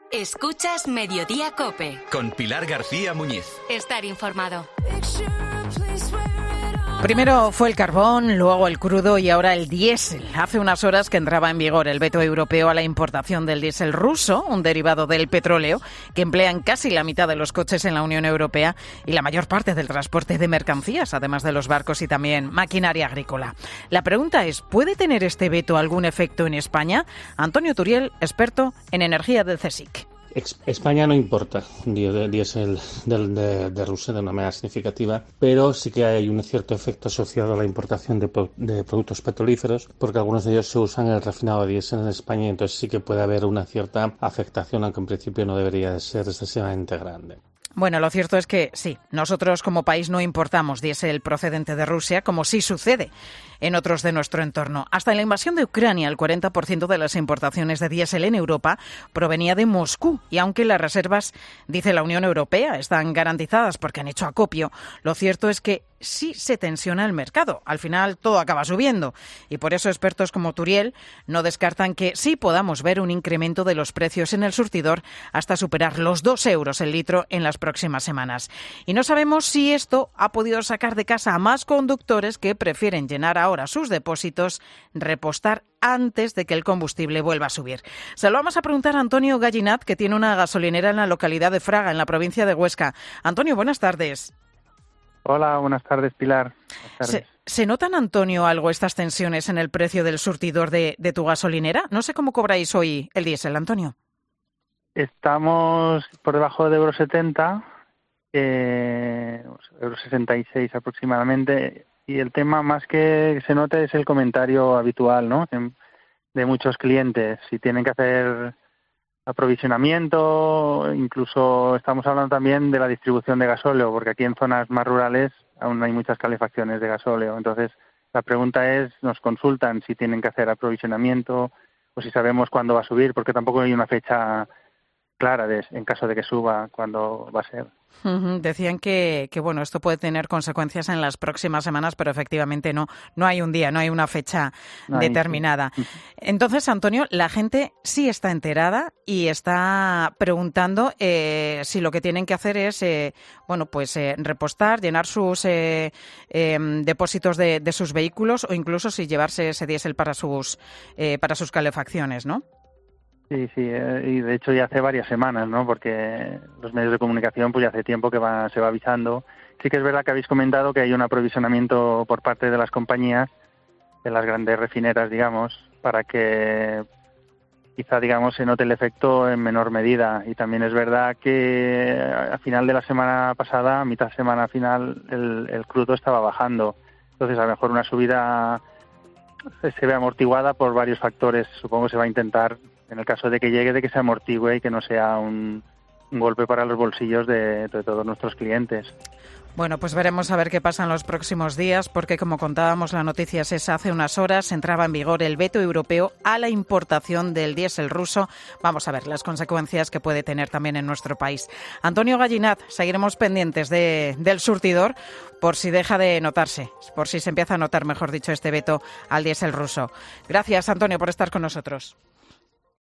Escuchas Mediodía COPE. Con Pilar García Muñiz. Estar informado. Primero fue el carbón, luego el crudo y ahora el diésel. Hace unas horas que entraba en vigor el veto europeo a la importación del diésel ruso, un derivado del petróleo, que emplean casi la mitad de los coches en la Unión Europea y la mayor parte del transporte de mercancías, además de los barcos y también maquinaria agrícola. La pregunta es, ¿puede tener este veto algún efecto en España? Antonio Turiel, experto en energía del CSIC. España no importa diésel de Rusia de una manera significativa, pero sí que hay un cierto efecto asociado a la importación de productos petrolíferos, porque algunos de ellos se usan en el refinado de diésel en España, y entonces sí que puede haber una cierta afectación, aunque en principio no debería de ser excesivamente grande. Bueno, lo cierto es que sí, nosotros como país no importamos diésel procedente de Rusia, como sí sucede en otros de nuestro entorno. Hasta en la invasión de Ucrania, el 40% de las importaciones de diésel en Europa provenía de Moscú. Y aunque las reservas, dice la Unión Europea, están garantizadas porque han hecho acopio, lo cierto es que sí se tensiona el mercado. Al final todo acaba subiendo. Y por eso expertos como Turiel no descartan que sí podamos ver un incremento de los precios en el surtidor hasta superar los 2 euros el litro en las próximas semanas. Y no sabemos si esto ha podido sacar de casa a más conductores que prefieren llenar ahora sus depósitos, repostar antes de que el combustible vuelva a subir. Se lo vamos a preguntar a Antonio Gallinat, que tiene una gasolinera en la localidad de Fraga, en la provincia de Huesca. Antonio, buenas tardes. Hola, buenas tardes, Pilar. Buenas tardes. ¿Se notan, Antonio, algo estas tensiones en el precio del surtidor de tu gasolinera? No sé cómo cobráis hoy el diésel, Antonio. Estamos por debajo de euro 70, euro 66 aproximadamente, y el tema más que se nota es el comentario habitual, ¿no?, de muchos clientes. Si tienen que hacer aprovisionamiento, incluso estamos hablando también de la distribución de gasóleo, porque aquí en zonas más rurales aún hay muchas calefacciones de gasóleo. Entonces, la pregunta es, nos consultan si tienen que hacer aprovisionamiento o si sabemos cuándo va a subir, porque tampoco hay una fecha clara en caso de que suba, cuándo va a ser. Decían que bueno, esto puede tener consecuencias en las próximas semanas, pero efectivamente no hay un día, no hay una fecha determinada. Sí. Entonces, Antonio, la gente sí está enterada y está preguntando si lo que tienen que hacer es repostar, llenar sus depósitos de sus vehículos, o incluso si llevarse ese diésel para sus calefacciones, ¿no? Sí, y de hecho ya hace varias semanas, ¿no?, porque los medios de comunicación pues ya hace tiempo que se va avisando. Sí que es verdad que habéis comentado que hay un aprovisionamiento por parte de las compañías, de las grandes refineras, digamos, para que quizá, digamos, se note el efecto en menor medida. Y también es verdad que a final de la semana pasada, a mitad de semana final, el crudo estaba bajando. Entonces, a lo mejor una subida se ve amortiguada por varios factores. Supongo que se va a intentar, en el caso de que llegue, de que se amortigüe y que no sea un golpe para los bolsillos de todos nuestros clientes. Bueno, pues veremos a ver qué pasa en los próximos días, porque como contábamos, la noticia es esa. Hace unas horas entraba en vigor el veto europeo a la importación del diésel ruso. Vamos a ver las consecuencias que puede tener también en nuestro país. Antonio Gallinat, seguiremos pendientes del surtidor por si deja de notarse, por si se empieza a notar, mejor dicho, este veto al diésel ruso. Gracias, Antonio, por estar con nosotros.